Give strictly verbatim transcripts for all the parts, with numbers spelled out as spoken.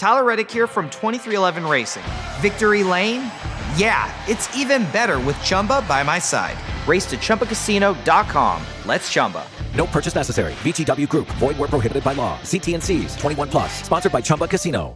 Tyler Reddick here from twenty-three eleven Racing. Victory Lane? Yeah, it's even better with Chumba by my side. Race to Chumba Casino dot com. Let's Chumba. No purchase necessary. V G W Group. Void where prohibited by law. See T N Cs. twenty-one plus. Sponsored by Chumba Casino.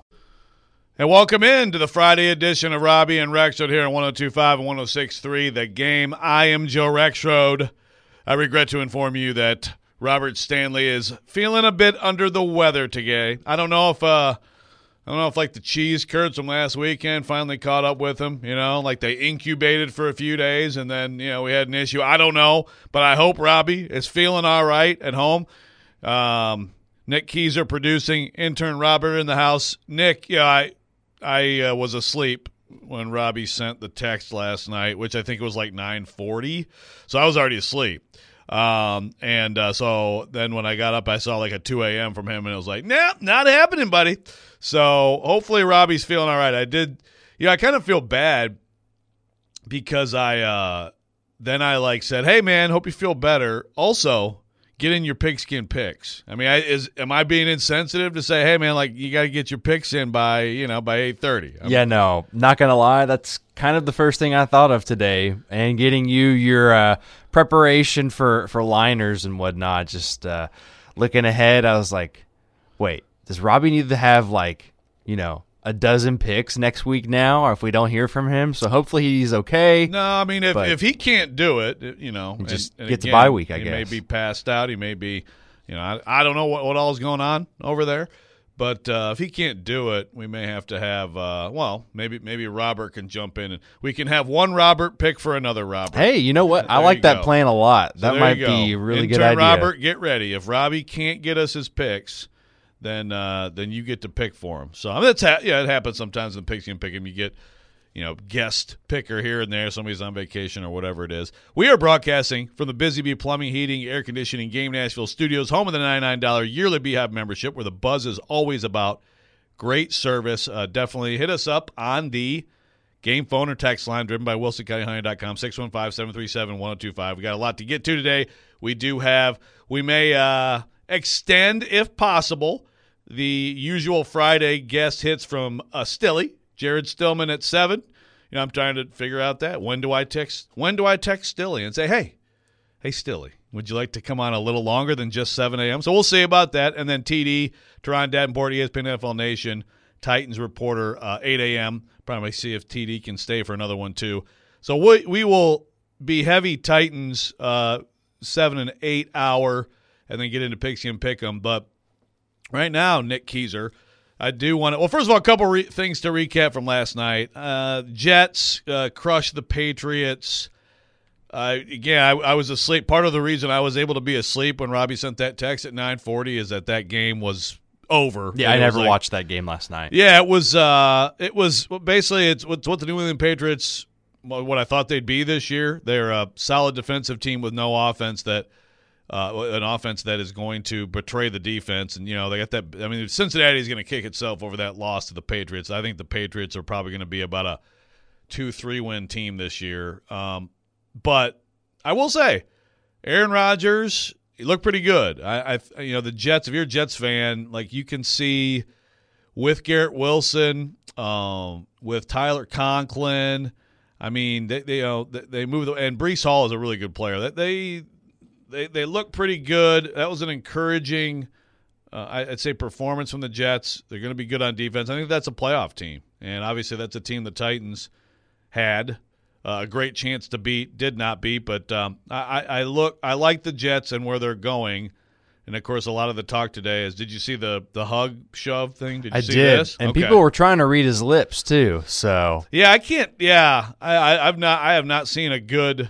And welcome in to the Friday edition of Robbie and Rexroad here on one oh two point five and one oh six point three The Game. I am Joe Rexroad. I regret to inform you that Robert Stanley is feeling a bit under the weather today. I don't know if uh, I don't know if like the cheese curds from last weekend finally caught up with him. You know, like they incubated for a few days and then you know we had an issue. I don't know, but I hope Robbie is feeling all right at home. Um, Nick Keyser producing, intern Robert in the house. Nick, yeah, I I uh, was asleep when Robbie sent the text last night, which I think was like nine forty. So I was already asleep. Um, and uh, so then when I got up, I saw like a two a.m. from him, and it was like, nah, not happening, buddy. So hopefully Robbie's feeling all right. I did, you know, I kind of feel bad because I uh, then I like said, hey, man, hope you feel better. Also, get in your pigskin picks. I mean, I, is am I being insensitive to say, hey, man, like you got to get your picks in by, you know, by eight thirty? Yeah, no, not going to lie. That's kind of the first thing I thought of today, and getting you your uh, preparation for, for liners and whatnot. Just uh, looking ahead, I was like, wait, does Robbie need to have like, you know, a dozen picks next week now, or if we don't hear from him? So hopefully he's okay. No, I mean, if, if he can't do it, you know, just and, and gets again, a bye week, I he guess. He may be passed out. He may be, you know, I, I don't know what, what all is going on over there. But uh, if he can't do it, we may have to have, uh, well, maybe maybe Robert can jump in, and we can have one Robert pick for another Robert. Hey, you know what? I like that plan a lot. That so might be a really Intern good idea. Robert, get ready. If Robbie can't get us his picks, then uh, then you get to pick for him. So I mean, that's ha- yeah, it happens sometimes in picks. You can pick him. You get, you know, guest picker here and there. Somebody's on vacation or whatever it is. We are broadcasting from the Busy Bee Plumbing, Heating, Air Conditioning, Game Nashville Studios, home of the ninety-nine dollars yearly Beehive membership, where the buzz is always about great service. Uh, definitely hit us up on the game phone or text line driven by Wilson County Honey dot com, six one five, seven three seven, one oh two five. We got a lot to get to today. We do have, we may uh, extend, if possible, the usual Friday guest hits from uh, Stilly, Jared Stillman at seven. You know, I'm trying to figure out that. When do I text, when do I text Stilly and say, hey, hey, Stilly, would you like to come on a little longer than just seven a.m.? So we'll see about that. And then T D, Teron Davenport, E S P N N F L Nation, Titans reporter, uh, eight a.m. Probably see if T D can stay for another one too. So we we will be heavy Titans uh, seven and eight hour, and then get into Pigskin Pick'em. But right now, Nick Keyser, I do want to – well, first of all, a couple re- things to recap from last night. Uh, Jets uh, crushed the Patriots. Uh, again, I, I was asleep. Part of the reason I was able to be asleep when Robbie sent that text at nine forty is that that game was over. Yeah, I it never like, watched that game last night. Yeah, it was uh, – it was – basically it's, it's what the New England Patriots – what I thought they'd be this year. They're a solid defensive team with no offense that uh, – an offense that is going to betray the defense. And, you know, they got that – I mean, Cincinnati is going to kick itself over that loss to the Patriots. I think the Patriots are probably going to be about a two three win team this year. Um, but I will say, Aaron Rodgers, he looked pretty good. I, I you know, the Jets, if you're a Jets fan, like you can see with Garrett Wilson, um, with Tyler Conklin, I mean, they, they you know they, they move the, and Breece Hall is a really good player. That they they they look pretty good. That was an encouraging, uh, I'd say, performance from the Jets. They're going to be good on defense. I think that's a playoff team, and obviously that's a team the Titans had uh, a great chance to beat, did not beat. But um, I, I look, I like the Jets and where they're going. And, of course, a lot of the talk today is, did you see the the hug shove thing? Did you I see did. this? And okay. people were trying to read his lips, too. So Yeah, I can't – yeah, I, I, I've not, I have not seen a good,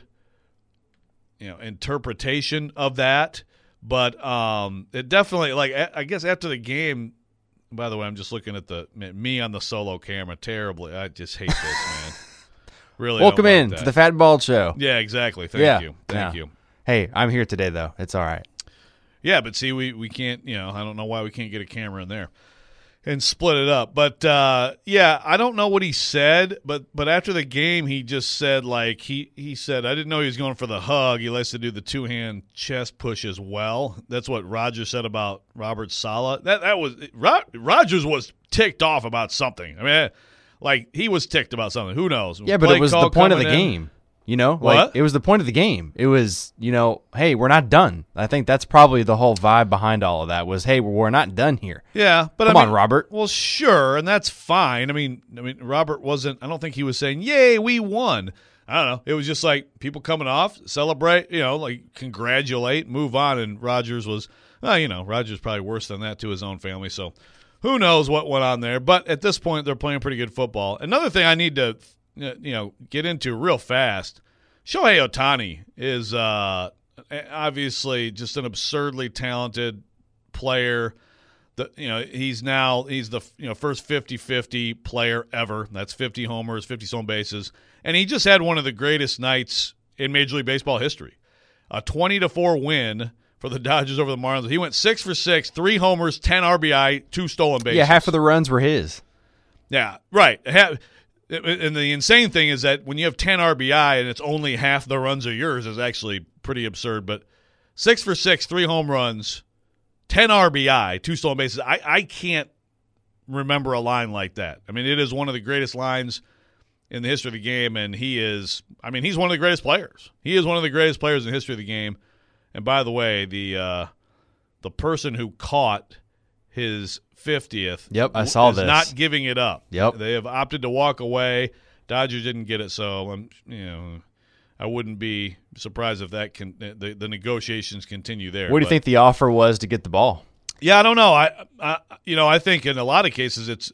you know, interpretation of that. But um, it definitely – like, I guess after the game – by the way, I'm just looking at the me on the solo camera terribly. I just hate this, man. Really welcome don't like in that. to the Fat and Bald Show. Yeah, exactly. Thank yeah. you. Thank yeah. you. Hey, I'm here today, though. It's all right. Yeah, but see, we, we can't, you know, I don't know why we can't get a camera in there. and split it up. But uh, yeah, I don't know what he said, but but after the game, he just said like he he said I didn't know he was going for the hug. He likes to do the two hand chest push as well. That's what Rodgers said about Robert Saleh. That that was Rodgers was ticked off about something. I mean, like he was ticked about something. Who knows? Yeah, but Play it was call the point of the coming in. game. You know, What? like it was the point of the game. It was, you know, hey, we're not done. I think that's probably the whole vibe behind all of that was, hey, we're not done here. Yeah, but Come I mean, on, Robert. Well, sure, and that's fine. I mean, I mean, Robert wasn't. I don't think he was saying, "Yay, we won." I don't know. It was just like people coming off, celebrate, you know, like congratulate, move on. And Rodgers was, well, you know, Rodgers probably worse than that to his own family. So who knows what went on there? But at this point, they're playing pretty good football. Another thing I need to, you know, get into real fast. Shohei Ohtani is uh, obviously just an absurdly talented player. The, you know, he's now he's the you know first fifty-fifty player ever. That's fifty homers, fifty stolen bases, and he just had one of the greatest nights in Major League Baseball history. A twenty to four win for the Dodgers over the Marlins. He went six for six, three homers, ten R B I, two stolen bases. Yeah, half of the runs were his. Yeah, right. Half, and the insane thing is that when you have ten R B I and it's only half the runs are yours is actually pretty absurd. But six for six, three home runs, ten R B I, two stolen bases. I, I can't remember a line like that. I mean, it is one of the greatest lines in the history of the game, and he is – I mean, he's one of the greatest players. He is one of the greatest players in the history of the game. And by the way, the uh, the person who caught his fiftieth Yep, I saw is this. not giving it up. Yep. They have opted to walk away. Dodgers didn't get it, so I'm, you know, I wouldn't be surprised if that can the, the negotiations continue there. What do you But, think the offer was to get the ball? Yeah, I don't know. I, I, you know, I think in a lot of cases it's.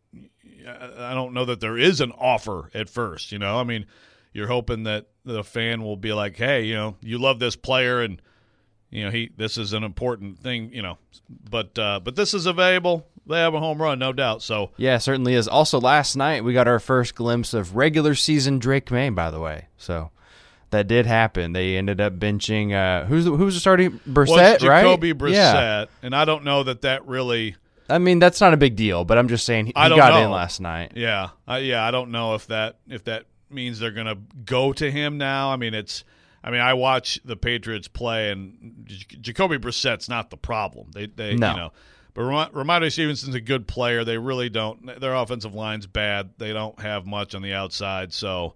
I don't know that there is an offer at first. You know, I mean, you're hoping that the fan will be like, "Hey, you know, you love this player, and you know, he this is an important thing." You know, but uh, but this is available. They have a home run, no doubt. So Yeah, it certainly is. Also, last night we got our first glimpse of regular season Drake May, by the way. So that did happen. They ended up benching uh, who's the, who's the starting Brissett, was right? Jacoby Brissett, Yeah. and I don't know that that really. I mean, that's not a big deal, but I'm just saying he, I he don't got know. in last night. Yeah, uh, yeah. I don't know if that if that means they're going to go to him now. I mean, it's. I mean, I watch the Patriots play, and J- Jacoby Brissett's not the problem. They, they, No. you know, but Ram- Ramondre Stevenson's a good player. They really don't. Their offensive line's bad. They don't have much on the outside. So,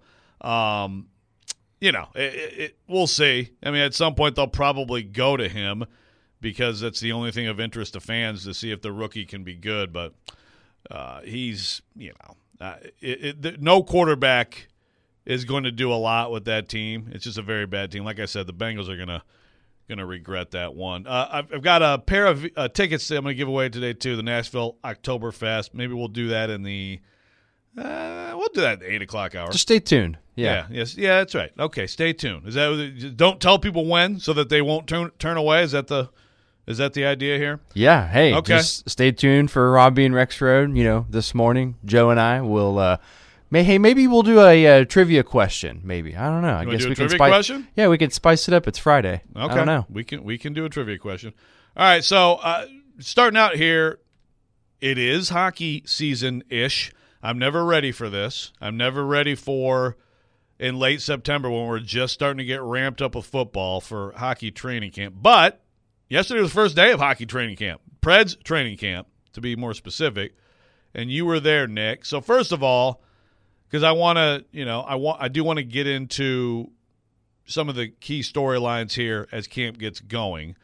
um, you know, it, it, it, we'll see. I mean, at some point they'll probably go to him, because that's the only thing of interest to fans, to see if the rookie can be good. But uh, he's, you know, uh, it, it, no quarterback is going to do a lot with that team. It's just a very bad team. Like I said, the Bengals are going to going to regret that one. Uh, I've, I've got a pair of uh, tickets that I'm going to give away today, too, the Nashville Oktoberfest. Maybe we'll do that in the uh, – we'll do that at the eight o'clock hour. Just stay tuned. Yeah. Yeah, yes, yeah, that's right. Okay, stay tuned. Is that don't tell people when so that they won't turn turn away? Is that the is that the idea here? Yeah. Hey, Okay. just stay tuned for Robbie and Rex Road. You know, this morning, Joe and I will uh, may hey, maybe we'll do a, uh trivia question. Maybe. I don't know. I You wanna guess do a we can trivia spice question? Yeah, we can spice it up. It's Friday. Okay, I don't know. We can we can do a trivia question. All right, so uh, starting out here, it is hockey season ish. I'm never ready for this. I'm never ready for in late September when we're just starting to get ramped up with football for hockey training camp. But yesterday was the first day of hockey training camp, Preds training camp, to be more specific, and you were there, Nick. So first of all, because I want to, you know, I want, I do want to get into some of the key storylines here as camp gets going.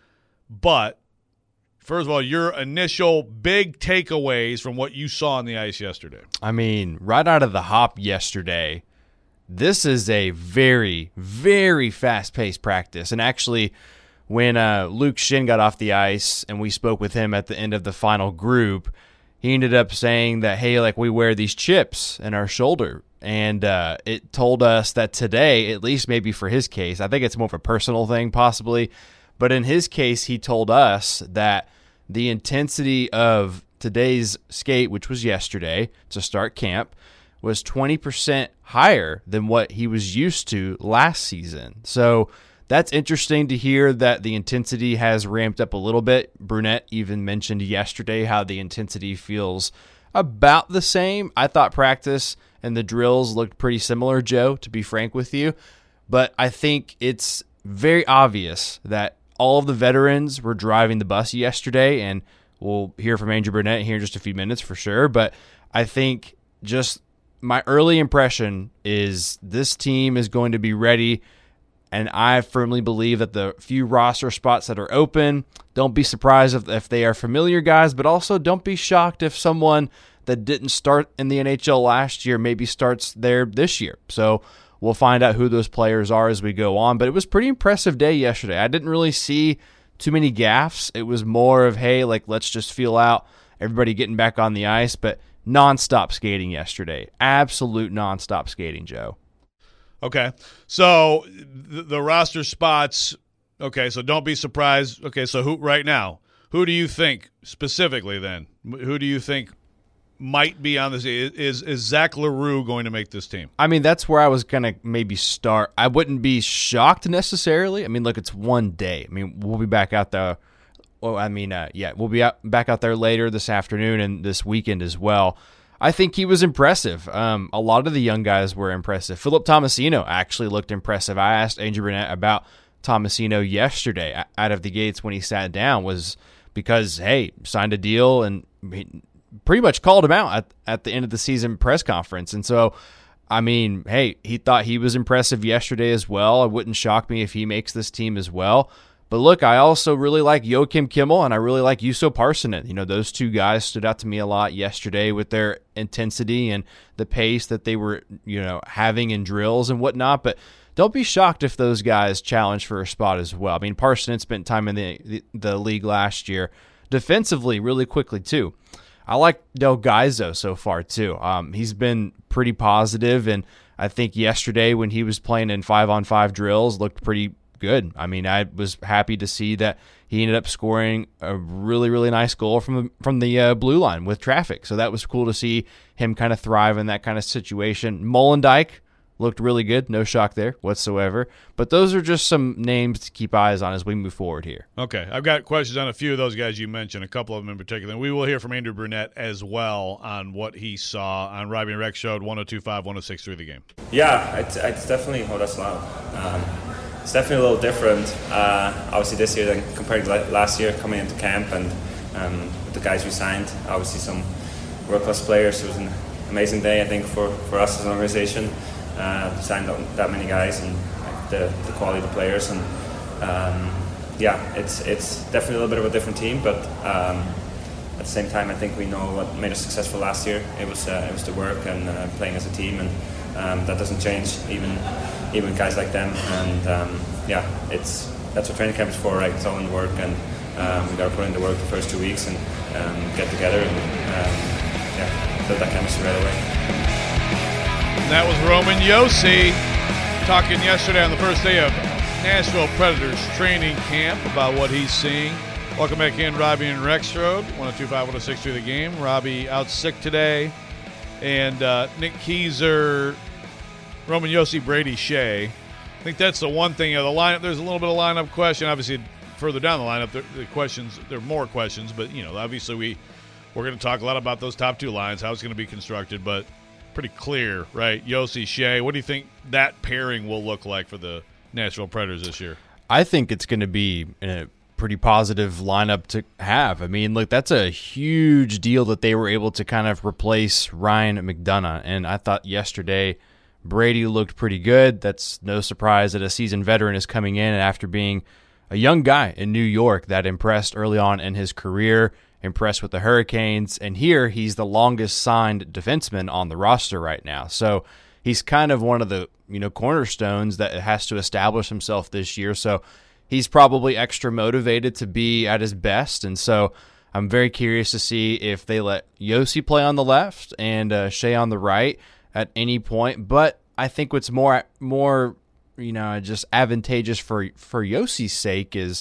But first of all, your initial big takeaways from what you saw on the ice yesterday. I mean, right out of the hop yesterday, this is a very, very fast-paced practice. And actually, when uh, Luke Shin got off the ice and we spoke with him at the end of the final group, he ended up saying that, hey, like we wear these chips in our shoulder. And uh, it told us that today, at least maybe for his case, I think it's more of a personal thing possibly, but in his case, he told us that the intensity of today's skate, which was yesterday to start camp, was twenty percent higher than what he was used to last season. So that's interesting to hear that the intensity has ramped up a little bit. Brunette even mentioned yesterday how the intensity feels about the same. I thought practice and the drills looked pretty similar, Joe, to be frank with you. But I think it's very obvious that all of the veterans were driving the bus yesterday, and we'll hear from Andrew Brunette here in just a few minutes for sure. But I think just my early impression is this team is going to be ready, and I firmly believe that the few roster spots that are open, don't be surprised if, if they are familiar guys, but also don't be shocked if someone that didn't start in the N H L last year maybe starts there this year. So we'll find out who those players are as we go on. But it was a pretty impressive day yesterday. I didn't really see too many gaffes. It was more of, hey, like, let's just feel out everybody getting back on the ice. But nonstop skating yesterday. Absolute nonstop skating, Joe. Okay. So the, the roster spots, okay, so don't be surprised. Okay, so who right now, who do you think specifically then? Who do you think might be on this? Is is Zach LaRue going to make this team? I mean, that's where I was going to maybe start. I wouldn't be shocked necessarily. I mean, look, it's one day. I mean, we'll be back out there. Well, I mean, uh, yeah, we'll be out, back out there later this afternoon and this weekend as well. I think he was impressive. Um, a lot of the young guys were impressive. Philip Tomasino actually looked impressive. I asked Andrew Brunette about Tomasino yesterday out of the gates when he sat down, was because, hey, signed a deal and he pretty much called him out at, at the end of the season press conference. And so, I mean, hey, he thought he was impressive yesterday as well. It wouldn't shock me if he makes this team as well. But look, I also really like Joakim Kimmel, and I really like Juuso Parssinen. You know, those two guys stood out to me a lot yesterday with their intensity and the pace that they were, you know, having in drills and whatnot. But don't be shocked if those guys challenge for a spot as well. I mean, Parssinen spent time in the, the, the league last year defensively really quickly too. I like Del Gaizo so far too. Um, he's been pretty positive, and I think yesterday when he was playing in five-on-five drills looked pretty good. I mean, I was happy to see that he ended up scoring a really, really nice goal from the, from the uh, blue line with traffic. So that was cool to see him kind of thrive in that kind of situation. Molendyk looked really good. No shock there whatsoever. But those are just some names to keep eyes on as we move forward here. Okay. I've got questions on a few of those guys you mentioned, a couple of them in particular. And we will hear from Andrew Brunette as well on what he saw on Robbie and Rex Showed one oh two point five, one oh six point three The Game. Yeah, it's, it's definitely, oh, that's loud. Um, it's definitely a little different, uh, obviously this year than compared to last year coming into camp, and um, with the guys we signed, obviously some world-class players. It was an amazing day, I think, for, for us as an organization. Uh, to sign that, that many guys and like, the, the quality of the players, and um, yeah, it's it's definitely a little bit of a different team, but um, at the same time, I think we know what made us successful last year. It was uh, it was the work and uh, playing as a team, and um, that doesn't change even even guys like them. And um, yeah, it's that's what training camp is for, right? It's all in the work, and um, we got to put in the work the first two weeks and um, get together and um, yeah, build that chemistry right away. That was Roman Josi talking yesterday on the first day of Nashville Predators training camp about what he's seeing. Welcome back in, Robbie and Rexroad, one oh two point five, one oh six point three The Game. Robbie out sick today, and uh, Nick Keyser, Roman Josi, Brady Shea. I think that's the one thing. You know, the lineup. There's a little bit of lineup question. Obviously, further down the lineup, the, the questions. There are more questions, but you know, obviously we we're going to talk a lot about those top two lines, how it's going to be constructed, but. Pretty clear, right? Josi, Shea. What do you think that pairing will look like for the Nashville Predators this year? I think it's going to be a pretty positive lineup to have. I mean, look, that's a huge deal that they were able to kind of replace Ryan McDonagh. And I thought yesterday Brady looked pretty good. That's no surprise that a seasoned veteran is coming in, and after being a young guy in New York that impressed early on in his career, impressed with the Hurricanes, and here he's the longest signed defenseman on the roster right now. So he's kind of one of the, you know, cornerstones that has to establish himself this year. So he's probably extra motivated to be at his best, and so I'm very curious to see if they let Josi play on the left and uh, Shea on the right at any point. But I think what's more more you know just advantageous for for Josi's sake is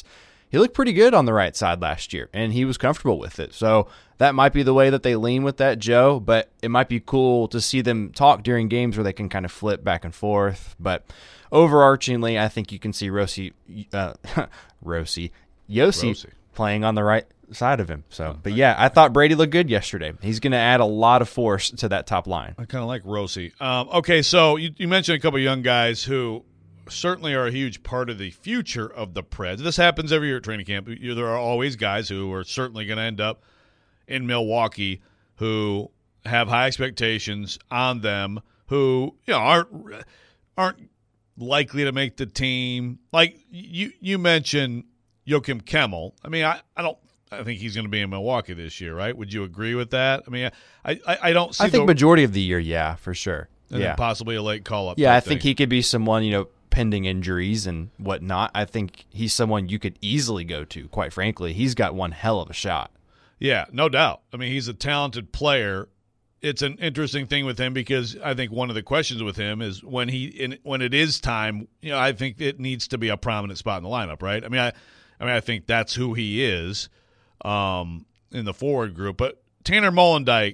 he looked pretty good on the right side last year, and he was comfortable with it. So that might be the way that they lean with that, Joe, but it might be cool to see them talk during games where they can kind of flip back and forth. But overarchingly, I think you can see Rossi, uh, Rossi, Yossi Rossi. playing on the right side of him. So, but yeah, I thought Brady looked good yesterday. He's going to add a lot of force to that top line. I kind of like Rossi. Um, okay, so you, you mentioned a couple of young guys who certainly are a huge part of the future of the Preds. This happens every year at training camp. There are always guys who are certainly going to end up in Milwaukee who have high expectations on them, who you know aren't aren't likely to make the team. Like you you mentioned Joakim Kemmel. I mean, I, I don't I think he's going to be in Milwaukee this year, right? Would you agree with that? I mean, I I, I don't see I think the, majority of the year, yeah, for sure. and yeah. then possibly a late call up. Yeah, I think he could be someone, you know, pending injuries and whatnot. I think he's someone you could easily go to, quite frankly. He's got one hell of a shot. Yeah, no doubt. I mean, he's a talented player. It's an interesting thing with him because I think one of the questions with him is when he in, when it is time, you know, I think it needs to be a prominent spot in the lineup, right? I mean, I I mean, I think that's who he is um, in the forward group. But Tanner Molendyk,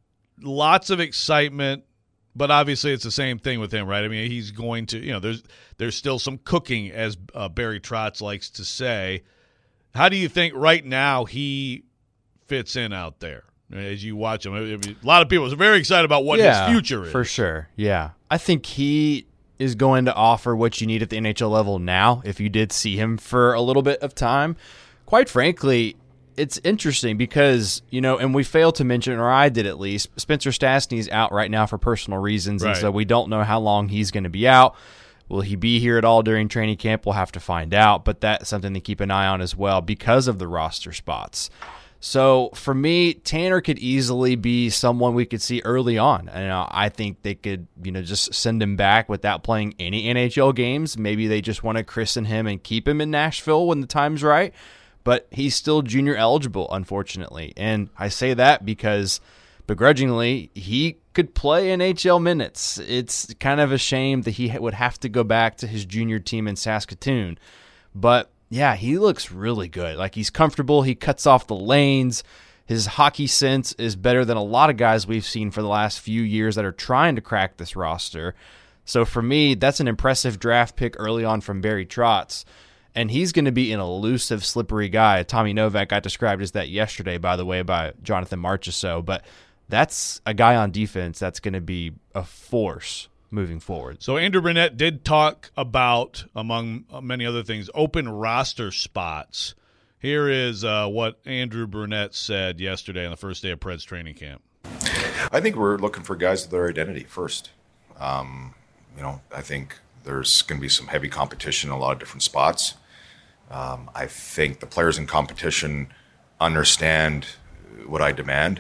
lots of excitement, but obviously it's the same thing with him, right? I mean, he's going to, you know, there's there's still some cooking, as uh, Barry Trotz likes to say. How do you think right now he fits in out there as you watch him? I mean, a lot of people are very excited about what yeah, his future is. For sure, yeah. I think he is going to offer what you need at the N H L level now if you did see him for a little bit of time. Quite frankly, it's interesting because, you know, and we failed to mention, or I did at least, Spencer Stastny's out right now for personal reasons, right. and so we don't know how long he's going to be out. Will he be here at all during training camp? We'll have to find out, but that's something to keep an eye on as well because of the roster spots. So for me, Tanner could easily be someone we could see early on. And uh, I think they could, you know, just send him back without playing any N H L games. Maybe they just want to christen him and keep him in Nashville when the time's right. But he's still junior eligible, unfortunately. And I say that because begrudgingly, he could play N H L minutes. It's kind of a shame that he would have to go back to his junior team in Saskatoon. But yeah, he looks really good. Like, he's comfortable. He cuts off the lanes. His hockey sense is better than a lot of guys we've seen for the last few years that are trying to crack this roster. So for me, that's an impressive draft pick early on from Barry Trotz. And he's going to be an elusive, slippery guy. Tommy Novak got described as that yesterday, by the way, by Jonathan Marchessault. But that's a guy on defense that's going to be a force moving forward. So Andrew Brunette did talk about, among many other things, open roster spots. Here is uh, what Andrew Brunette said yesterday on the first day of Preds training camp. I think we're looking for guys with their identity first. Um, you know, I think there's going to be some heavy competition in a lot of different spots. Um, I think the players in competition understand what I demand,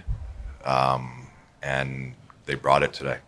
um, and they brought it today.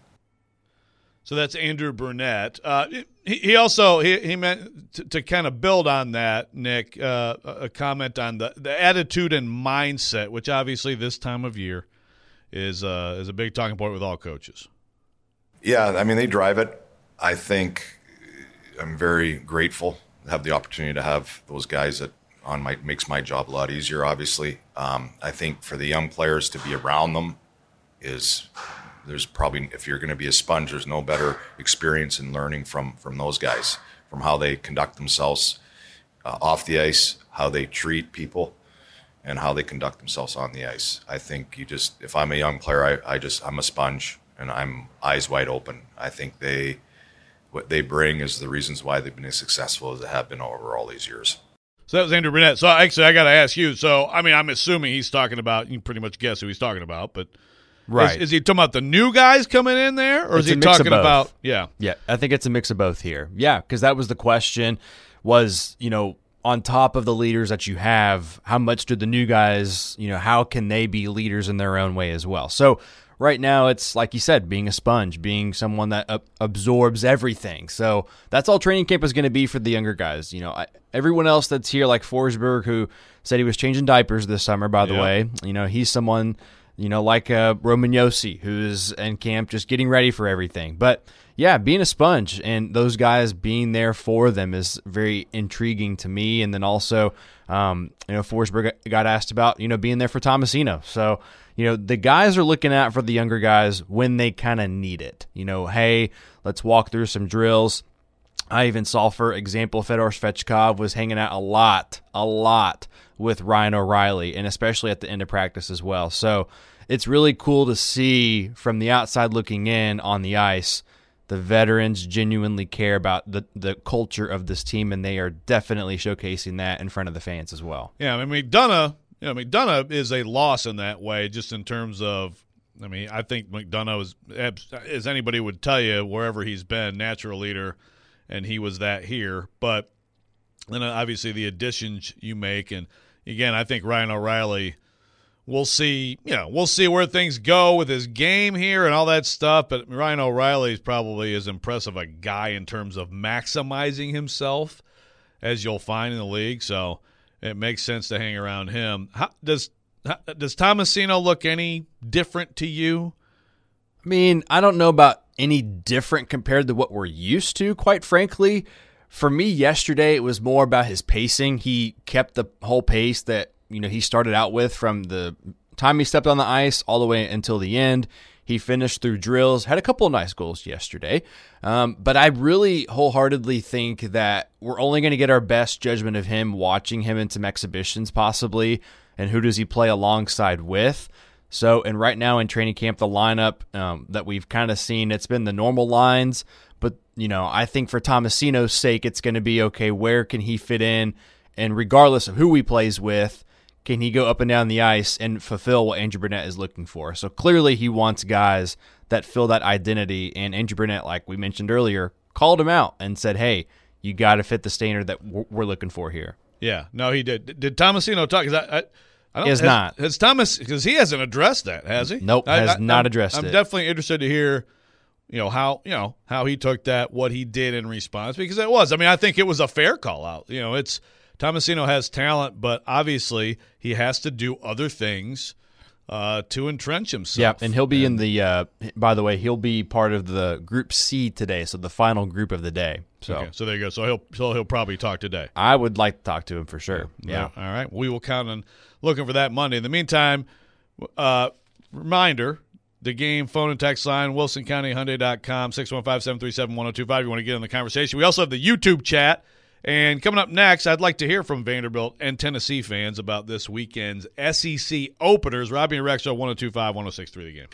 So that's Andrew Brunette. Uh, he, he also he, he meant to, to kind of build on that, Nick. Uh, a comment on the, the attitude and mindset, which obviously this time of year is uh, is a big talking point with all coaches. Yeah, I mean, they drive it. I think I'm very grateful to have the opportunity to have those guys that on my makes my job a lot easier. Obviously, um, I think for the young players to be around them is. There's probably, if you're going to be a sponge, there's no better experience in learning from from those guys, from how they conduct themselves uh, off the ice, how they treat people, and how they conduct themselves on the ice. I think you just, if I'm a young player, I, I just, I'm a sponge and I'm eyes wide open. I think they, what they bring is the reasons why they've been as successful as they have been over all these years. So that was Andrew Brunette. So actually, I got to ask you. So, I mean, I'm assuming he's talking about, you can pretty much guess who he's talking about, but. Right. Is, is he talking about the new guys coming in there, or It's is he a mix of talking both. about – yeah. Yeah, I think it's a mix of both here. Yeah, because that was the question was, you know, on top of the leaders that you have, how much do the new guys, you know, how can they be leaders in their own way as well? So right now it's, like you said, being a sponge, being someone that uh, absorbs everything. So that's all training camp is going to be for the younger guys. You know, I, everyone else that's here, like Forsberg, who said he was changing diapers this summer, by the Yeah. way, you know, he's someone – you know, like uh, Roman Yossi, who's in camp just getting ready for everything. But, yeah, being a sponge and those guys being there for them is very intriguing to me. And then also, um, you know, Forsberg got asked about, you know, being there for Tomasino. So, you know, the guys are looking out for the younger guys when they kind of need it. You know, hey, let's walk through some drills. I even saw, for example, Fedor Svechkov was hanging out a lot, a lot with Ryan O'Reilly, and especially at the end of practice as well. So it's really cool to see from the outside looking in on the ice, the veterans genuinely care about the, the culture of this team, and they are definitely showcasing that in front of the fans as well. Yeah, I mean, McDonough, you know, McDonough is a loss in that way, just in terms of, I mean, I think McDonough is, as anybody would tell you, wherever he's been, natural leader, and he was that here. But then obviously the additions you make, and again, I think Ryan O'Reilly, we'll see, you know, we'll see where things go with his game here and all that stuff. But Ryan O'Reilly is probably as impressive a guy in terms of maximizing himself as you'll find in the league. So it makes sense to hang around him. How, does does Tomasino look any different to you? I mean, I don't know about any different compared to what we're used to, quite frankly. For me, yesterday, it was more about his pacing. He kept the whole pace that, you know, he started out with from the time he stepped on the ice all the way until the end. He finished through drills, had a couple of nice goals yesterday. Um, but I really wholeheartedly think that we're only going to get our best judgment of him watching him in some exhibitions possibly, and who does he play alongside with. So, and right now in training camp, the lineup um, that we've kind of seen, it's been the normal lines. But, you know, I think for Tomasino's sake, it's going to be, okay, where can he fit in? And regardless of who he plays with, can he go up and down the ice and fulfill what Andrew Brunette is looking for? So clearly he wants guys that fill that identity. And Andrew Brunette, like we mentioned earlier, called him out and said, hey, you got to fit the standard that we're looking for here. Yeah, no, he did. Did Tomasino talk? Because I, I, I don't, he has, has not. Has Thomas, because he hasn't addressed that, has he? Nope, I, has I, not I'm, addressed I'm it. I'm definitely interested to hear, you know, how you know how he took that, what he did in response, because it was. I mean, I think it was a fair call out. You know, it's Tomasino has talent, but obviously he has to do other things uh, to entrench himself. Yeah, and he'll be and, in the. Uh, by the way, he'll be part of the Group C today, so the final group of the day. So, okay, so there you go. So he'll so he'll probably talk today. I would like to talk to him for sure. Yeah. yeah. All right. We will count on looking for that Monday. In the meantime, uh, reminder. The game phone and text line, wilson county hyundai dot com, six one five, seven three seven, one oh two five. You want to get in the conversation. We also have the YouTube chat. And coming up next, I'd like to hear from Vanderbilt and Tennessee fans about this weekend's S E C openers. Robbie and Rex are one oh two five, one oh six three The Game.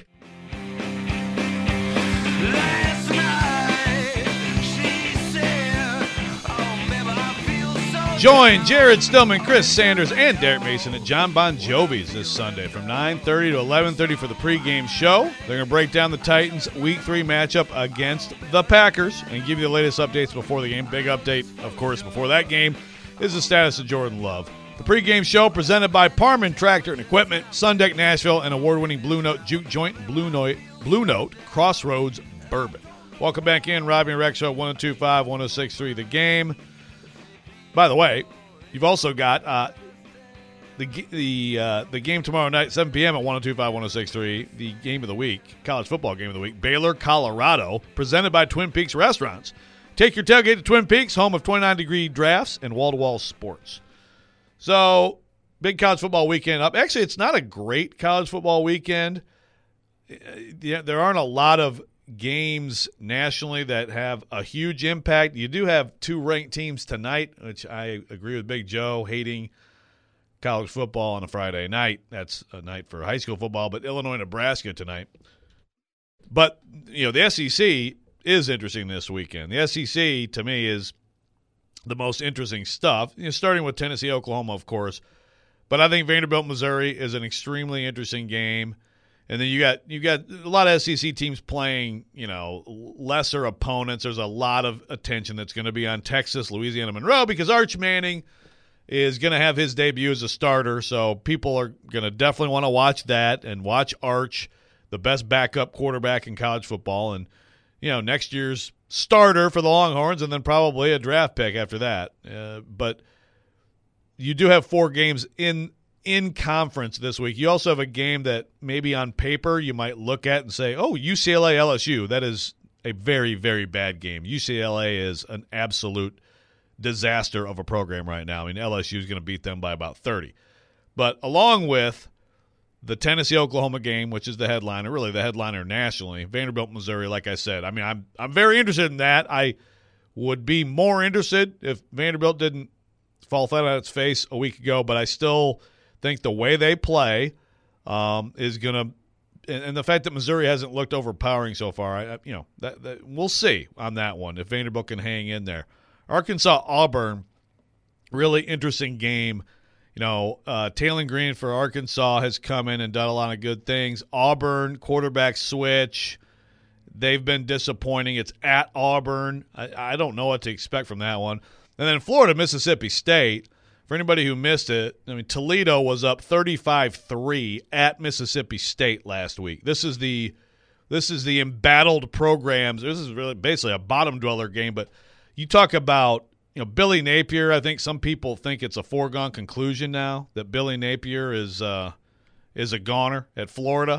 Last night, she said, oh, baby, I feel so Join Jared Stillman, Chris Sanders, and Derek Mason at John Bon Jovi's this Sunday from nine thirty to eleven thirty for the pregame show. They're going to break down the Titans' Week three matchup against the Packers and give you the latest updates before the game. Big update, of course, before that game is the status of Jordan Love. The pregame show presented by Parman Tractor and Equipment, Sundeck Nashville, and award-winning Blue Note Juke Joint, Blue Note, Blue Note Crossroads Bourbon. Welcome back in, Robbie and Rex Show, one oh two five, one oh six three The Game. By the way, you've also got uh, the the uh, the game tomorrow night, seven p.m. at one oh two five, one oh six three, the game of the week, college football game of the week, Baylor, Colorado, presented by Twin Peaks Restaurants. Take your tailgate to Twin Peaks, home of twenty-nine degree drafts and wall-to-wall sports. So, big college football weekend up. Actually, it's not a great college football weekend. Yeah, there aren't a lot of games nationally that have a huge impact. You do have two ranked teams tonight, which I agree with Big Joe, hating college football on a Friday night. That's a night for high school football, but Illinois, Nebraska tonight. But, you know, the S E C is interesting this weekend. The S E C, to me, is the most interesting stuff, you know, starting with Tennessee, Oklahoma, of course. But I think Vanderbilt, Missouri is an extremely interesting game. And then you got you got a lot of S E C teams playing, you know, lesser opponents. There's a lot of attention that's going to be on Texas, Louisiana, Monroe, because Arch Manning is going to have his debut as a starter. So people are going to definitely want to watch that and watch Arch, the best backup quarterback in college football, and, you know, next year's starter for the Longhorns, and then probably a draft pick after that. Uh, but you do have four games in in conference this week. You also have a game that maybe on paper you might look at and say, oh, U C L A L S U. That is a very, very bad game. U C L A is an absolute disaster of a program right now. I mean, L S U is going to beat them by about thirty. But along with the Tennessee-Oklahoma game, which is the headliner, really the headliner nationally, Vanderbilt, Missouri, like I said, I mean, I'm I'm very interested in that. I would be more interested if Vanderbilt didn't fall flat on its face a week ago, but I still think the way they play um, is going to, and, and the fact that Missouri hasn't looked overpowering so far, I, you know, that, that we'll see on that one if Vanderbilt can hang in there. Arkansas Auburn, really interesting game. You know, uh, Taylor Green for Arkansas has come in and done a lot of good things. Auburn quarterback switch, they've been disappointing. It's at Auburn. I, I don't know what to expect from that one. And then Florida, Mississippi State. For anybody who missed it, I mean, Toledo was up thirty-five three at Mississippi State last week. This is the this is the embattled programs. This is really basically a bottom dweller game. But you talk about, you know, Billy Napier. I think some people think it's a foregone conclusion now that Billy Napier is uh, is a goner at Florida,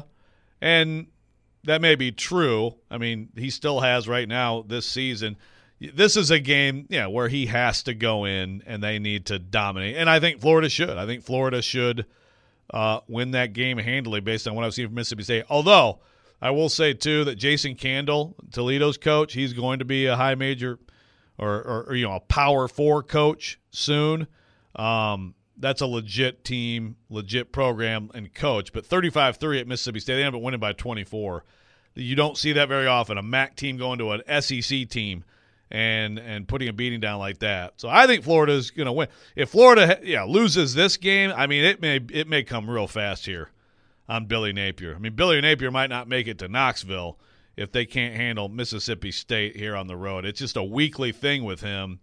and that may be true. I mean, he still has right now this season. This is a game, yeah, where he has to go in and they need to dominate. And I think Florida should. I think Florida should uh, win that game handily based on what I've seen from Mississippi State. Although, I will say, too, that Jason Candle, Toledo's coach, he's going to be a high major or, or, or you know, a power four coach soon. Um, that's a legit team, legit program and coach. But thirty-five three at Mississippi State, they ended up winning by twenty-four. You don't see that very often, a M A C team going to an S E C team and and putting a beating down like that. So I think Florida's going to win. If Florida yeah loses this game, I mean, it may it may come real fast here on Billy Napier. I mean, Billy Napier might not make it to Knoxville if they can't handle Mississippi State here on the road. It's just a weekly thing with him.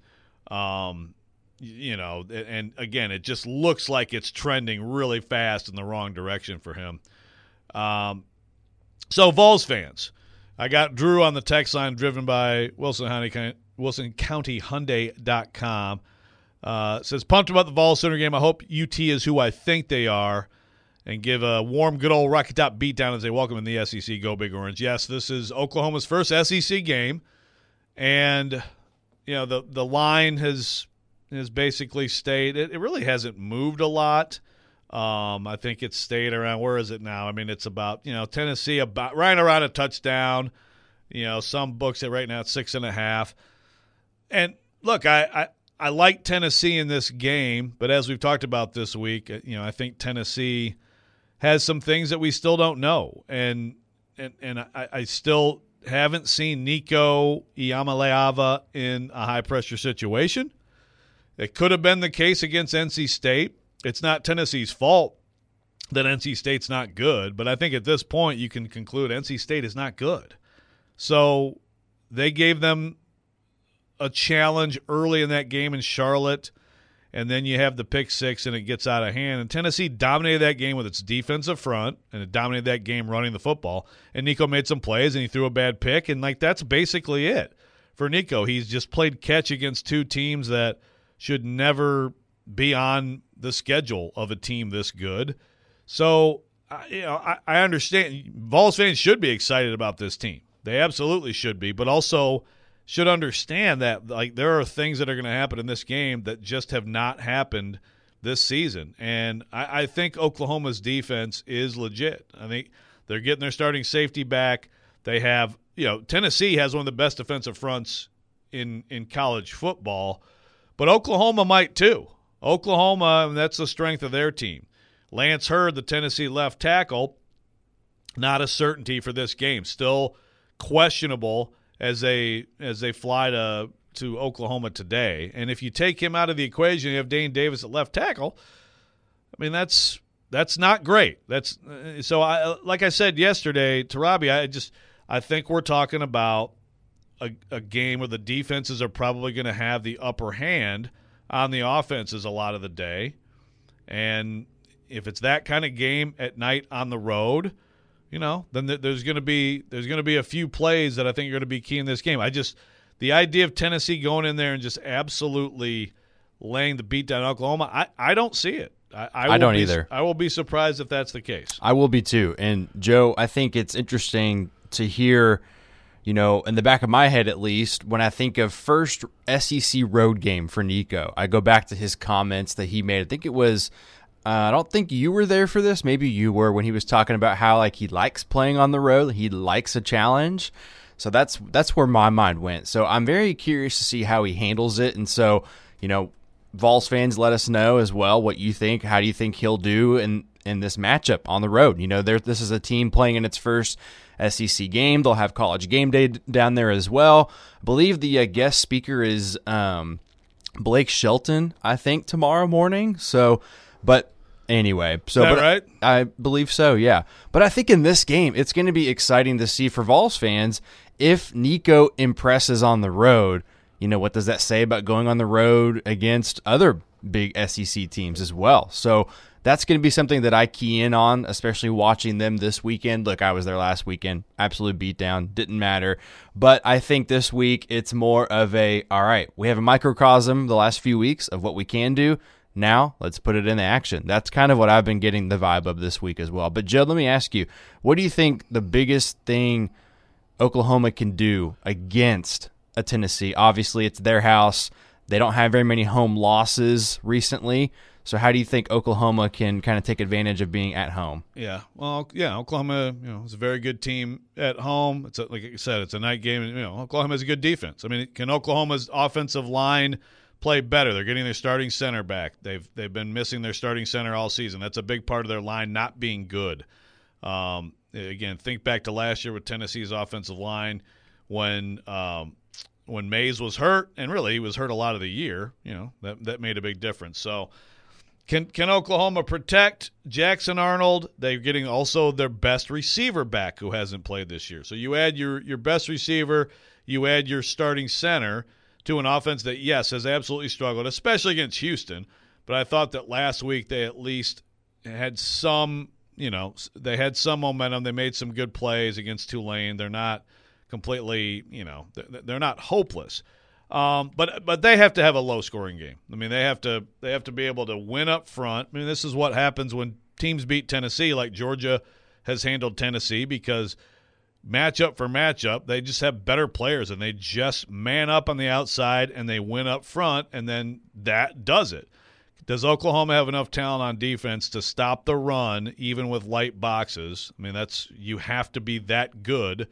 Um, you know, and again, it just looks like it's trending really fast in the wrong direction for him. Um, so Vols fans, I got Drew on the text line driven by Wilson County, Wilson County Hyundai dot com. Uh, says, pumped about the Vols Center game. I hope U T is who I think they are, and give a warm, good old Rocky Top beatdown as they welcome in the S E C. Go Big Orange. Yes, this is Oklahoma's first S E C game, and you know the the line has has basically stayed. It, it really hasn't moved a lot. Um, I think it's stayed around, where is it now? I mean, it's about, you know, Tennessee about right around a touchdown. You know, some books it right now at six and a half. And look, I, I, I like Tennessee in this game, but as we've talked about this week, you know, I think Tennessee has some things that we still don't know. And and, and I, I still haven't seen Nico Iamaleava in a high-pressure situation. It could have been the case against N C State. It's not Tennessee's fault that N C State's not good, but I think at this point you can conclude N C State is not good. So they gave them a challenge early in that game in Charlotte, and then you have the pick six and it gets out of hand. And Tennessee dominated that game with its defensive front, and it dominated that game running the football. And Nico made some plays, and he threw a bad pick, and like that's basically it for Nico. He's just played catch against two teams that should never be on the schedule of a team this good. So, you know, I, I understand Vols fans should be excited about this team. They absolutely should be, but also should understand that like there are things that are going to happen in this game that just have not happened this season. And I, I think Oklahoma's defense is legit. I think they're getting their starting safety back. They have, you know, Tennessee has one of the best defensive fronts in, in college football, but Oklahoma might too. Oklahoma, and that's the strength of their team. Lance Hurd, the Tennessee left tackle, not a certainty for this game. Still questionable as they as they fly to to Oklahoma today. And if you take him out of the equation, you have Dane Davis at left tackle. I mean, that's that's not great. That's so. I like I said yesterday to Robbie, I just I think we're talking about a, a game where the defenses are probably going to have the upper hand on the offenses a lot of the day. And if it's that kind of game at night on the road, you know, then there's going to be there's going to be a few plays that I think are going to be key in this game. I just the idea of Tennessee going in there and just absolutely laying the beat down Oklahoma, I, I don't see it. I, I, I will don't be, either. I will be surprised if that's the case. I will be too. And Joe, I think it's interesting to hear, you know, in the back of my head at least, when I think of first S E C road game for Nico, I go back to his comments that he made. I think it was, uh, I don't think you were there for this. Maybe you were, when he was talking about how like he likes playing on the road. He likes a challenge. So that's that's where my mind went. So I'm very curious to see how he handles it. And so, you know, Vols fans, let us know as well what you think. How do you think he'll do in, in this matchup on the road? You know, there this is a team playing in its first S E C game. They'll have College Game Day down there as well. I believe the uh, guest speaker is um, Blake Shelton, I think, tomorrow morning. So, but anyway. So, Is that but right? I believe so, yeah. But I think in this game, it's going to be exciting to see for Vols fans if Nico impresses on the road. You know, what does that say about going on the road against other big S E C teams as well? So that's going to be something that I key in on, especially watching them this weekend. Look, I was there last weekend. Absolute beatdown. Didn't matter. But I think this week it's more of a, all right, we have a microcosm the last few weeks of what we can do. Now let's put it into action. That's kind of what I've been getting the vibe of this week as well. But, Joe, let me ask you, what do you think the biggest thing Oklahoma can do against a Tennessee? Obviously, it's their house. They don't have very many home losses recently. So how do you think Oklahoma can kind of take advantage of being at home? Yeah, well, yeah, Oklahoma, you know, is a very good team at home. It's a, like I said, it's a night game. And, you know, Oklahoma has a good defense. I mean, can Oklahoma's offensive line play better? They're getting their starting center back. They've they've been missing their starting center all season. That's a big part of their line not being good. Um, again, think back to last year with Tennessee's offensive line when um, when Mays was hurt, and really he was hurt a lot of the year. You know, that that made a big difference. So. Can can Oklahoma protect Jackson Arnold? They're getting also their best receiver back who hasn't played this year. So you add your, your best receiver, you add your starting center to an offense that, yes, has absolutely struggled, especially against Houston. But I thought that last week they at least had some, you know, they had some momentum. They made some good plays against Tulane. They're not completely, you know, they're not hopeless. Um, but but they have to have a low-scoring game. I mean, they have to they have to be able to win up front. I mean, this is what happens when teams beat Tennessee, like Georgia has handled Tennessee, because matchup for matchup, they just have better players, and they just man up on the outside, and they win up front, and then that does it. Does Oklahoma have enough talent on defense to stop the run, even with light boxes? I mean, that's you have to be that good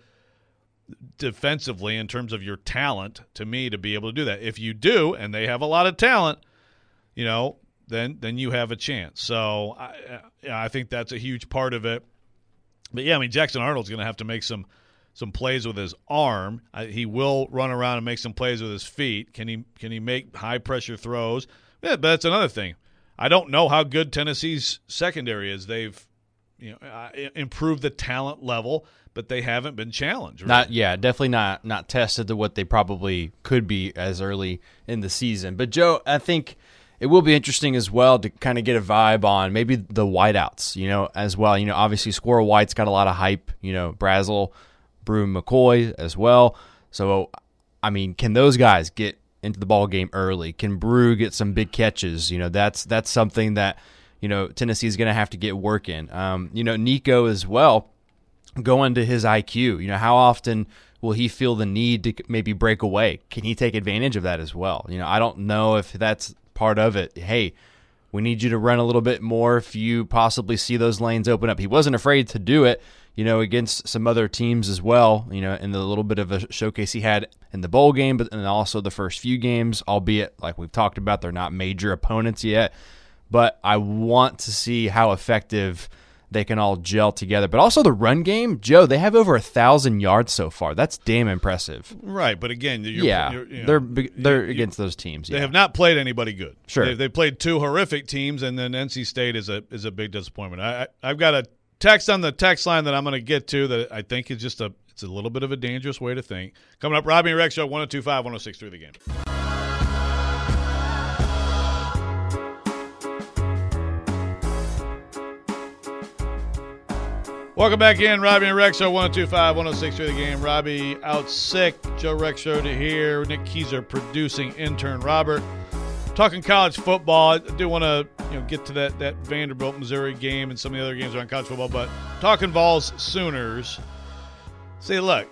defensively in terms of your talent, to me, to be able to do that. If you do, and they have a lot of talent, you know, then then you have a chance. So I, I think that's a huge part of it. But yeah, I mean, Jackson Arnold's going to have to make some some plays with his arm. I, he will run around and make some plays with his feet. Can he can he make high pressure throws? Yeah, but that's another thing. I don't know how good Tennessee's secondary is. They've you know uh, improved the talent level, but they haven't been challenged. Really. Not, yeah, definitely not not tested to what they probably could be as early in the season. But, Joe, I think it will be interesting as well to kind of get a vibe on maybe the wideouts, you know, as well. You know, obviously Squirrel White's got a lot of hype, you know, Brazel, Brew McCoy as well. So, I mean, can those guys get into the ball game early? Can Brew get some big catches? You know, that's that's something that, you know, Tennessee's going to have to get work in. Um, you know, Nico as well. Going to his I Q, you know, how often will he feel the need to maybe break away? Can he take advantage of that as well? You know, I don't know if that's part of it. Hey, we need you to run a little bit more if you possibly see those lanes open up. He wasn't afraid to do it, you know, against some other teams as well, you know, in the little bit of a showcase he had in the bowl game, but and also the first few games, albeit, like we've talked about, they're not major opponents yet. But I want to see how effective they can all gel together. But also the run game, Joe, they have over a thousand yards so far. That's damn impressive. Right, but again, you're, yeah, you're, you know, they're they're you, against those teams. They yeah. have not played anybody good. Sure, they, they played two horrific teams, and then N C State is a is a big disappointment. I, I I've got a text on the text line that I'm going to get to that I think is just a it's a little bit of a dangerous way to think. Coming up, Robbie and Rex Show, one oh two five, one oh six three The Game. Welcome back in, Robbie and Rex Show, one oh two five, one oh six three The Game. Robbie out sick, Joe Rex Show to here. Nick Keyser producing, intern Robert. Talking talking college football. I do want to you know get to that, that Vanderbilt Missouri game and some of the other games around college football, but talking Vols Sooners. See, look,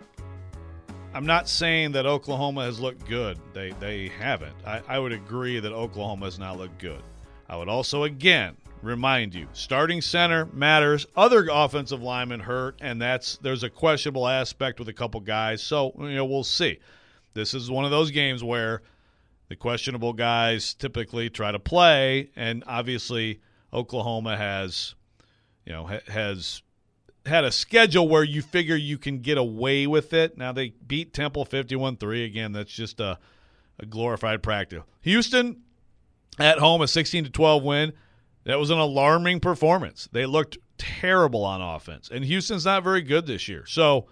I'm not saying that Oklahoma has looked good. They they haven't. I, I would agree that Oklahoma has not looked good. I would also, again, remind you, starting center matters. Other offensive linemen hurt, and that's there's a questionable aspect with a couple guys. So, you know, we'll see. This is one of those games where the questionable guys typically try to play, and obviously Oklahoma has, you know, ha- has had a schedule where you figure you can get away with it. Now they beat Temple fifty-one three. Again, that's just a, a glorified practice. Houston at home, a sixteen to twelve win. That was an alarming performance. They looked terrible on offense, and Houston's not very good this year. So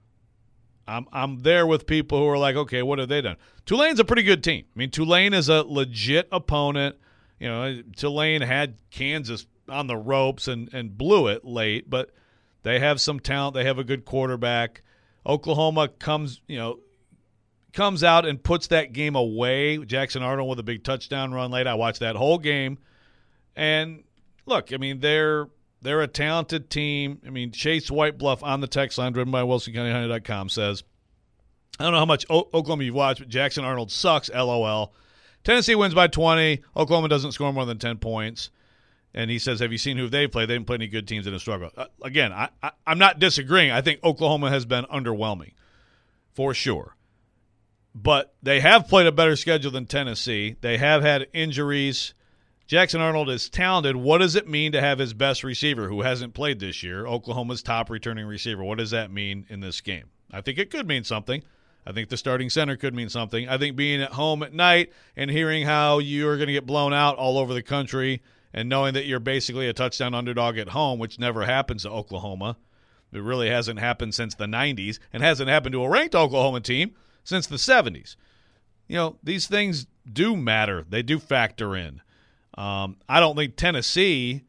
I'm I'm there with people who are like, okay, what have they done? Tulane's a pretty good team. I mean, Tulane is a legit opponent. You know, Tulane had Kansas on the ropes and, and blew it late, but they have some talent. They have a good quarterback. Oklahoma comes, you know, comes out and puts that game away. Jackson Arnold with a big touchdown run late. I watched that whole game. And look, I mean, they're they're a talented team. I mean, Chase Whitebluff on the text line driven by Wilson County Honey dot com says, I don't know how much o- Oklahoma you've watched, but Jackson Arnold sucks, LOL. Tennessee wins by twenty. Oklahoma doesn't score more than ten points. And he says, have you seen who they've played? They didn't play any good teams in a struggle. Uh, again, I, I, I'm not disagreeing. I think Oklahoma has been underwhelming for sure. But they have played a better schedule than Tennessee. They have had injuries. Jackson Arnold is talented. What does it mean to have his best receiver who hasn't played this year, Oklahoma's top returning receiver? What does that mean in this game? I think it could mean something. I think the starting center could mean something. I think being at home at night and hearing how you're going to get blown out all over the country and knowing that you're basically a touchdown underdog at home, which never happens to Oklahoma. It really hasn't happened since the nineties and hasn't happened to a ranked Oklahoma team since the seventies. You know, these things do matter. They do factor in. Um, I don't think Tennessee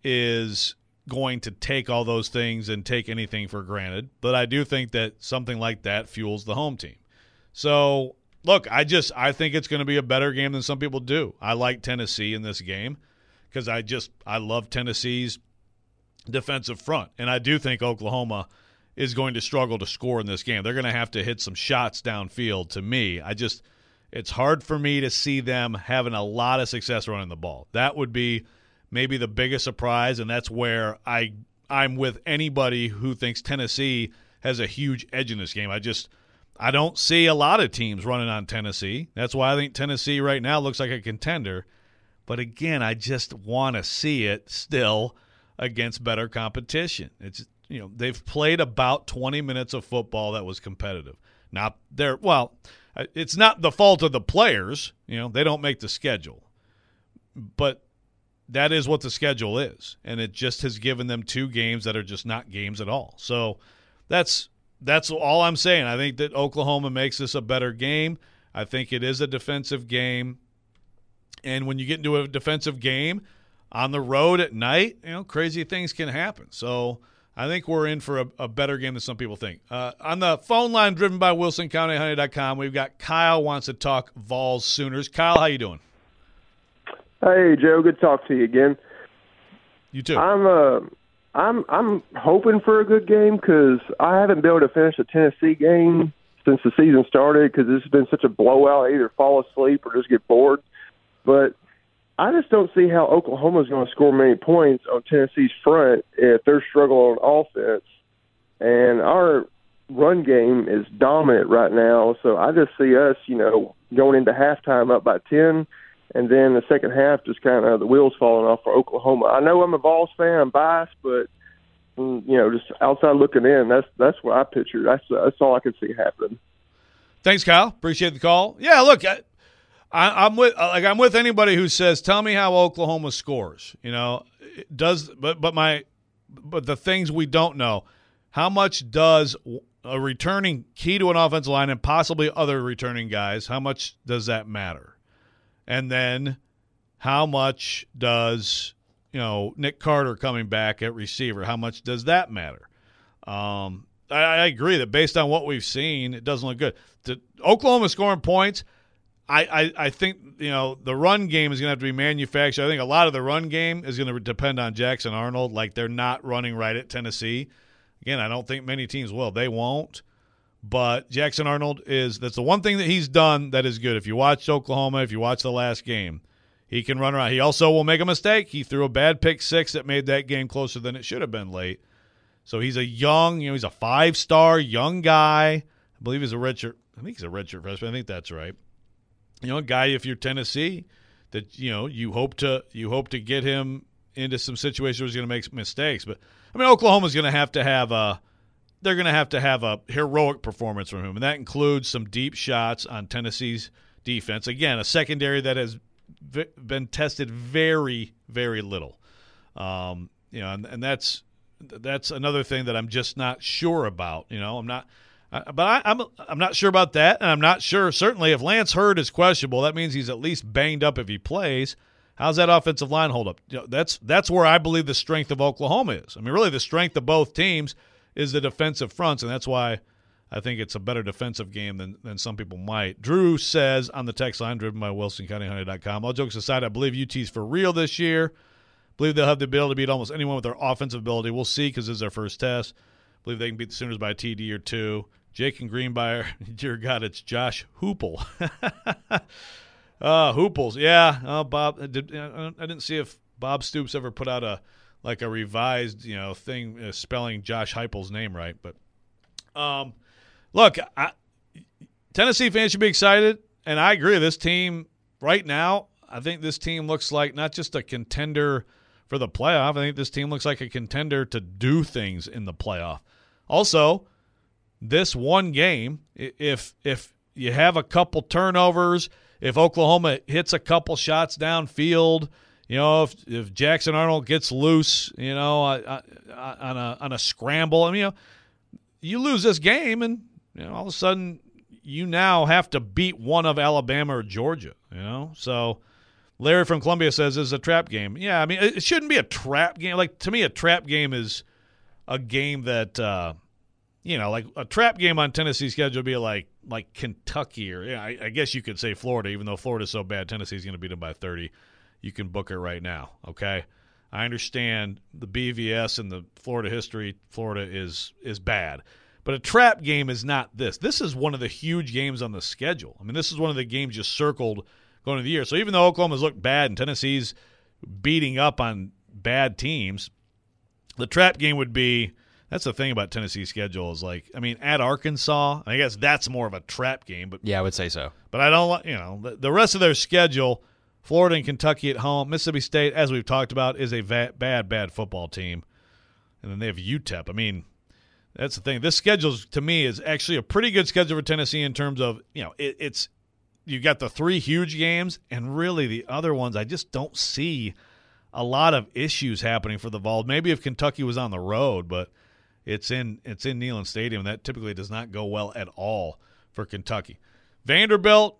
is going to take all those things and take anything for granted, but I do think that something like that fuels the home team. So, look, I just I think it's going to be a better game than some people do. I like Tennessee in this game because I just I love Tennessee's defensive front, and I do think Oklahoma is going to struggle to score in this game. They're going to have to hit some shots downfield. To me, I just it's hard for me to see them having a lot of success running the ball. That would be maybe the biggest surprise, and that's where I I'm with anybody who thinks Tennessee has a huge edge in this game. I just I don't see a lot of teams running on Tennessee. That's why I think Tennessee right now looks like a contender. But again, I just want to see it still against better competition. It's you know they've played about twenty minutes of football that was competitive. Not they're well, it's not the fault of the players. You know they don't make the schedule, but that is what the schedule is, and it just has given them two games that are just not games at all. So that's that's all I'm saying. I think that Oklahoma makes this a better game. I think it is a defensive game. And when you get into a defensive game on the road at night, you know, crazy things can happen. So I think we're in for a, a better game than some people think. Uh, on the phone line driven by Wilson County Honey dot com, we've got Kyle wants to talk Vols Sooners. Kyle, how you doing? Hey, Joe. Good to talk to you again. You too. I'm uh, I'm I'm hoping for a good game because I haven't been able to finish a Tennessee game since the season started because this has been such a blowout. I either fall asleep or just get bored. But I just don't see how Oklahoma's going to score many points on Tennessee's front if they're struggling on offense. And our run game is dominant right now, so I just see us, you know, going into halftime up by ten, and then the second half just kind of the wheels falling off for Oklahoma. I know I'm a Vols fan, I'm biased, but you know, just outside looking in, that's that's what I pictured. That's that's all I could see happening. Thanks, Kyle. Appreciate the call. Yeah, look. I- I, I'm with like I'm with anybody who says, "Tell me how Oklahoma scores." You know, it does but but my but the things we don't know, how much does a returning key to an offensive line and possibly other returning guys, how much does that matter? And then how much does you know Nick Carter coming back at receiver? How much does that matter? Um, I, I agree that based on what we've seen, it doesn't look good. The, Oklahoma scoring points. I, I, I think, you know, the run game is going to have to be manufactured. I think a lot of the run game is going to depend on Jackson Arnold. Like, they're not running right at Tennessee. Again, I don't think many teams will. They won't. But Jackson Arnold is – that's the one thing that he's done that is good. If you watched Oklahoma, if you watch the last game, he can run around. He also will make a mistake. He threw a bad pick six that made that game closer than it should have been late. So he's a young – you know, he's a five-star young guy. I believe he's a redshirt – I think he's a redshirt freshman. I think that's right. You know, a guy, if you're Tennessee, that, you know, you hope to you hope to get him into some situations where he's going to make some mistakes. But, I mean, Oklahoma's going to have to have a – they're going to have to have a heroic performance from him, and that includes some deep shots on Tennessee's defense. Again, a secondary that has v- been tested very, very little. Um, you know, and, and that's that's another thing that I'm just not sure about. You know, I'm not – Uh, but I, I'm I'm not sure about that, and I'm not sure. Certainly, if Lance Hurd is questionable, that means he's at least banged up if he plays. How's that offensive line hold up? You know, that's that's where I believe the strength of Oklahoma is. I mean, really, the strength of both teams is the defensive fronts, and that's why I think it's a better defensive game than than some people might. Drew says on the text line, driven by Wilson County Hunter dot com. All jokes aside, I believe U T's for real this year. I believe they'll have the ability to beat almost anyone with their offensive ability. We'll see because this is their first test. I believe they can beat the Sooners by a T D or two. Jake and Greenbrier, dear God, it's Josh Hoople. uh, Hooples, yeah. Uh, Bob, I, did, I didn't see if Bob Stoops ever put out a like a revised, you know, thing uh, spelling Josh Heupel's name right. But um, look, I, Tennessee fans should be excited, and I agree. This team right now, I think this team looks like not just a contender for the playoff. I think this team looks like a contender to do things in the playoff. Also, this one game, if if you have a couple turnovers, if Oklahoma hits a couple shots downfield, you know, if if Jackson Arnold gets loose, you know, on a on a scramble, I mean, you know, you lose this game, and you know, all of a sudden you now have to beat one of Alabama or Georgia. You know, so Larry from Columbia says it's a trap game. Yeah, I mean, it shouldn't be a trap game. Like, to me, a trap game is a game that. Uh, You know, like a trap game on Tennessee's schedule would be like like Kentucky or yeah, I, I guess you could say Florida, even though Florida's so bad, Tennessee's going to beat them by thirty. You can book it right now, okay? I understand the B V S and the Florida history. Florida is is bad. But a trap game is not this. This is one of the huge games on the schedule. I mean, this is one of the games just circled going into the year. So even though Oklahoma's looked bad and Tennessee's beating up on bad teams, the trap game would be – that's the thing about Tennessee's schedule is like, I mean, at Arkansas, I guess that's more of a trap game. But yeah, I would say so. But I don't, you know, the, the rest of their schedule, Florida and Kentucky at home, Mississippi State, as we've talked about, is a va- bad, bad football team. And then they have U T E P. I mean, that's the thing. This schedule, to me, is actually a pretty good schedule for Tennessee in terms of, you know, it, it's you got the three huge games, and really the other ones, I just don't see a lot of issues happening for the Vols. Maybe if Kentucky was on the road, but It's in it's in Neyland Stadium. That typically does not go well at all for Kentucky. Vanderbilt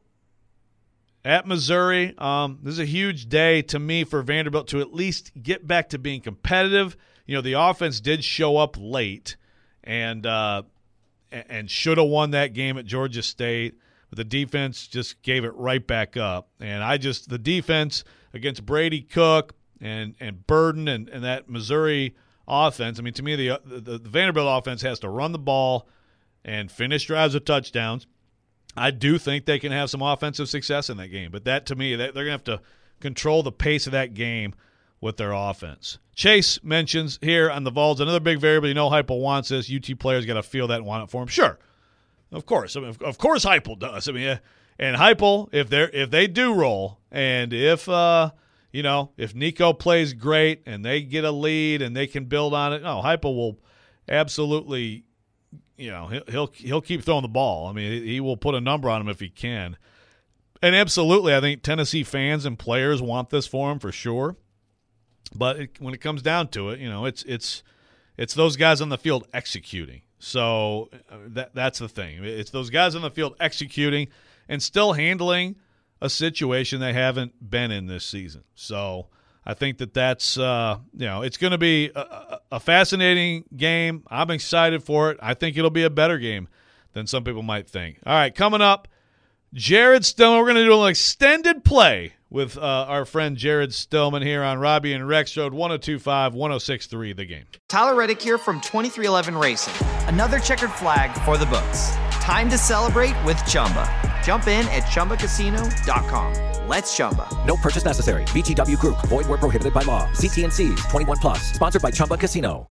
at Missouri. Um, this is a huge day to me for Vanderbilt to at least get back to being competitive. You know, the offense did show up late and uh, and should have won that game at Georgia State, but the defense just gave it right back up. And I just the defense against Brady Cook and and Burden and, and that Missouri offense. I mean, to me, the, the the Vanderbilt offense has to run the ball and finish drives with touchdowns. I do think they can have some offensive success in that game, but that to me, they're going to have to control the pace of that game with their offense. Chase mentions here on the Vols another big variable. You know, Heupel wants this. U T players got to feel that and want it for him. Sure, of course. I mean, of, of course, Heupel does. I mean, and Heupel, if they are if they do roll, and if uh. You know, if Nico plays great and they get a lead and they can build on it, no, Heupel will absolutely, you know, he'll he'll, he'll keep throwing the ball. I mean, he will put a number on him if he can. And absolutely, I think Tennessee fans and players want this for him for sure. But it, when it comes down to it, you know, it's it's it's those guys on the field executing. So that that's the thing. It's those guys on the field executing and still handling a situation they haven't been in this season. So I think that that's, uh, you know, it's going to be a, a fascinating game. I'm excited for it. I think it'll be a better game than some people might think. All right, coming up, Jared Stillman. We're going to do an extended play with uh, our friend Jared Stillman here on Robbie and Rex Road, one oh two point five, one oh six point three The Game. Tyler Reddick here from twenty-three eleven Racing. Another checkered flag for the books. Time to celebrate with Chumba. Jump in at chumba casino dot com. Let's Chumba. No purchase necessary. V G W Group. Void where prohibited by law. See T N Cs. twenty-one plus. Sponsored by Chumba Casino.